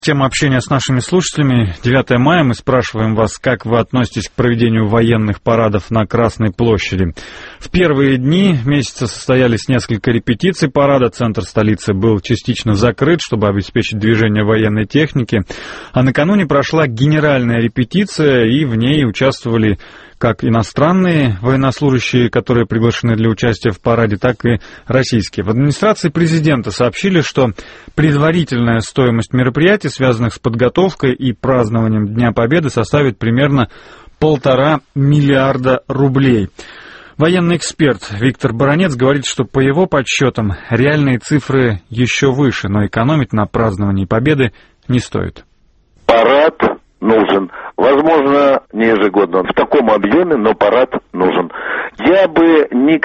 Тема общения с нашими слушателями. 9 мая. Мы спрашиваем вас, как вы относитесь к проведению военных парадов на Красной площади. В первые дни месяца состоялись несколько репетиций парада. Центр столицы был частично закрыт, чтобы обеспечить движение военной техники. А накануне прошла генеральная репетиция, и в ней участвовали как иностранные военнослужащие, которые приглашены для участия в параде, так и российские. В администрации президента сообщили, что предварительная стоимость мероприятий, связанных с подготовкой и празднованием Дня Победы, составит примерно 1,5 миллиарда рублей. Военный эксперт Виктор Баранец говорит, что по его подсчетам реальные цифры еще выше, но экономить на праздновании Победы не стоит. Парад нужен. Возможно, не ежегодно, в таком объеме, но парад нужен. Я бы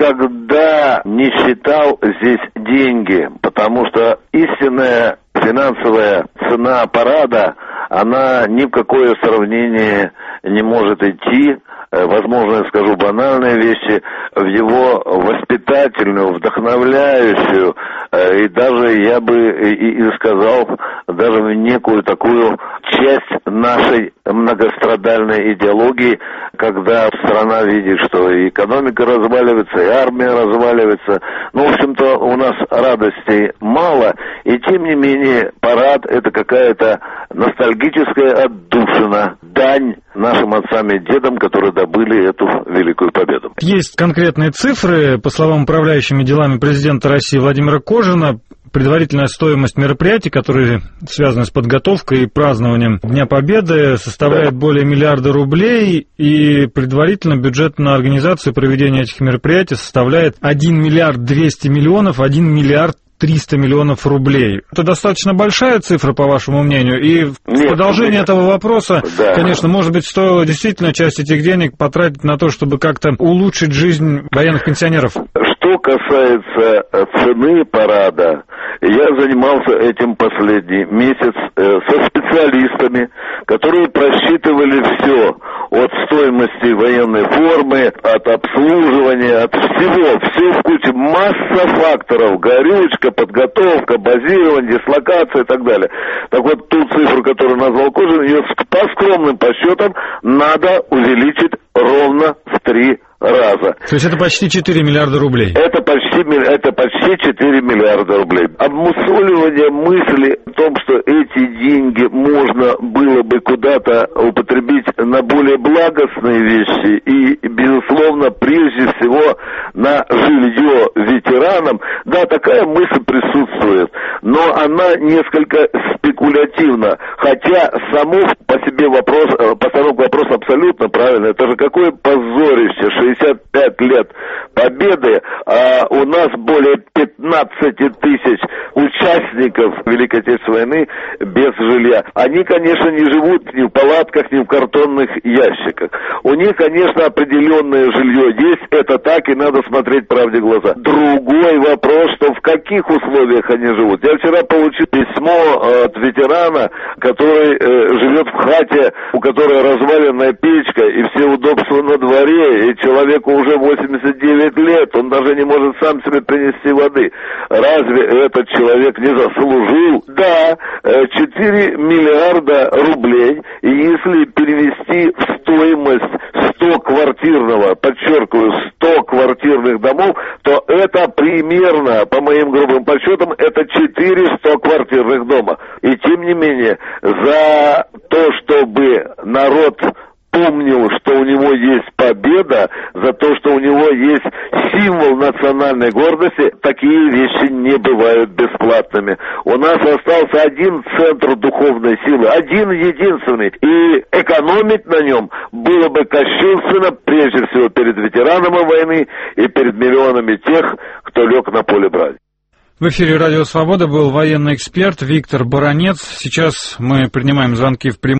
никогда не считал здесь деньги, потому что истинная финансовая цена парада, она ни в какое сравнение не может идти. Возможно, я скажу банальные вещи, в его воспитательную, вдохновляющую, и даже, я бы и сказал, даже в некую такую часть нашей многострадальной идеологии, когда страна видит, что и экономика разваливается, и армия разваливается. Ну, в общем-то, у нас радостей мало, и тем не менее парад — это какая-то ностальгическая отдушина, дань нашим отцам и дедам, которые добыли эту великую победу. Есть конкретные цифры. По словам управляющими делами президента России Владимира Кожина, предварительная стоимость мероприятий, которые связаны с подготовкой и празднованием Дня Победы, составляет более миллиарда рублей, и предварительно бюджет на организацию проведения этих мероприятий составляет 1 миллиард 200 миллионов, 1 миллиард 300 миллионов рублей. Это достаточно большая цифра, по вашему мнению? И в продолжение этого вопроса, конечно, может быть, стоило действительно часть этих денег потратить на то, чтобы как-то улучшить жизнь военных пенсионеров? Что касается цены парада, я занимался этим последний месяц со специалистами, которые просчитывали все, от стоимости военной формы, от обслуживания, от всего, все в куче, масса факторов, горючка, подготовка, базирование, дислокация и так далее. Так вот, ту цифру, которую назвал Кожин, ее по скромным подсчетам надо увеличить ровно в 3 раза. То есть это почти 4 миллиарда рублей? Это почти 4 миллиарда рублей. Обмусоливание мысли о том, что эти деньги можно было бы куда-то употребить на более благостные вещи и, безусловно, прежде всего на жилье ветеранам, да, такая мысль присутствует, но она несколько спекулятивна, хотя само по себе постановка вопроса абсолютно правильная. Это же какое позорище, 65 лет победы, а у нас более 15 тысяч участников Великой Отечественной войны без жилья. Они, конечно, не живут ни в палатках, ни в картонных ящиках. У них, конечно, определенное жилье есть, это так, и надо смотреть правде в глаза. Другой вопрос, что в каких условиях они живут. Я вчера получил письмо от ветерана, который живет в хате, у которой разваленная печка и все удобства на дворе, и человеку уже 89 лет, он даже не может сам себе принести воды. Разве этот человек не заслужил? Да, 4 миллиарда рублей, и если перевести в стоимость 100-квартирного, подчеркиваю, 100 квартирных домов, то это примерно, по моим грубым подсчетам, это 4 100-квартирных дома. И тем не менее, за то, чтобы народ помнил, что у него есть победа, за то, что у него есть символ национальной гордости, такие вещи не бывают бесплатными. У нас остался один центр духовной силы, один единственный, и экономить на нем было бы кощунственно, прежде всего перед ветеранами войны и перед миллионами тех, кто лег на поле брани. В эфире «Радио Свобода» был военный эксперт Виктор Баранец. Сейчас мы принимаем звонки в прямом